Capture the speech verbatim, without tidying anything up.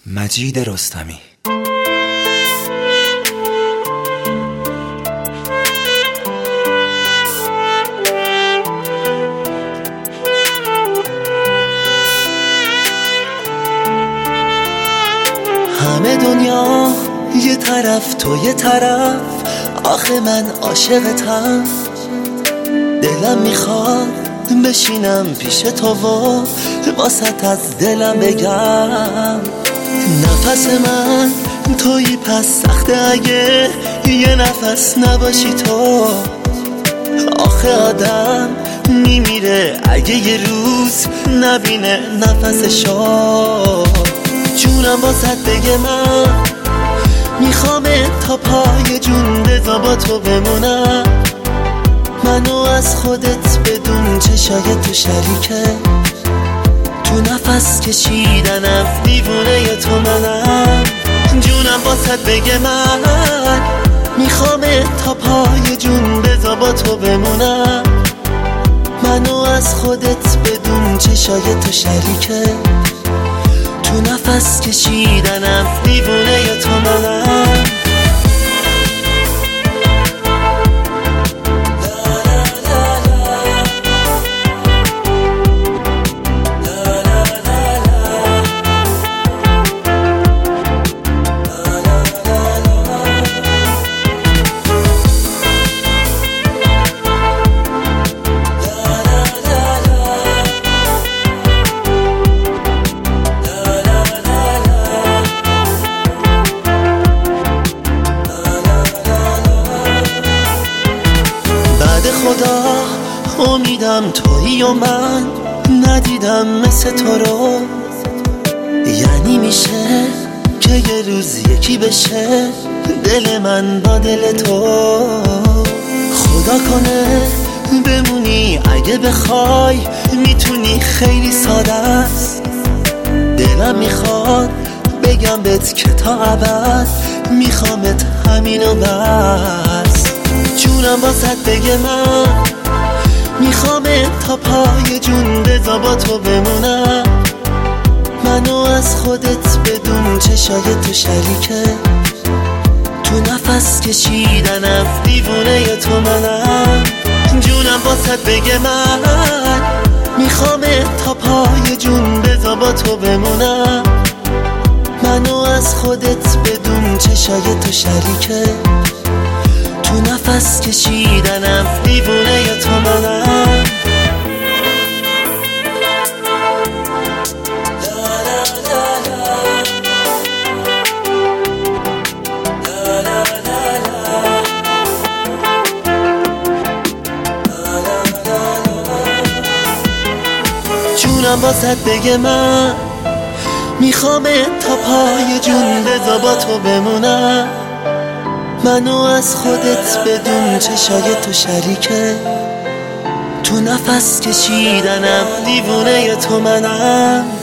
مجید رستمی. همه دنیا یه طرف تو یه طرف، آخه من عاشقتم. دلم میخواد بشینم پیش تو و واسط از دلم بگم نفس من تویی، پس سخته اگه یه نفس نباشی تو. آخه آدم میمیره اگه یه روز نبینه نفسشو. جونم واسط بگه من میخوام تا پای جون بزا با تو بمونم. منو از خودت بدون چشای تو شریکه، تو نفس کشیدنم دیوونه تو منم. جونم واسط بگه من میخوام تا پای جون بزا با تو بمونم. منو از خودت بدون چشای تو شریکه، تو نفس کشیدنم دیوونه تو منم. خدا امیدم تویی و من ندیدم مثل تو رو. یعنی میشه که یه روز یکی بشه دل من با دل تو. خدا کنه بمونی اگه بخوای، میتونی، خیلی ساده است. دلم میخواد بگم بهت که تا ابد میخوامت همینو بس. جونم واسط بگه من میخوام تا پای جون بزا با تو بمونم. منو از خودت بدون چشای تو شریکه، تو نفس کشیدنم دیوونه تو منم. جونم واسط بگه من میخوام تا پای جون بزا با تو بمونم. منو از خودت بدون چشای تو شریکه، تو نفس کشیدنم دیوونه تو منم. جونم واسط بگه من میخوام تا پای جون بزا با تو بمونم. منو از خودت بدون چشای تو شریکه، تو نفس کشیدنم دیوونه تو منم.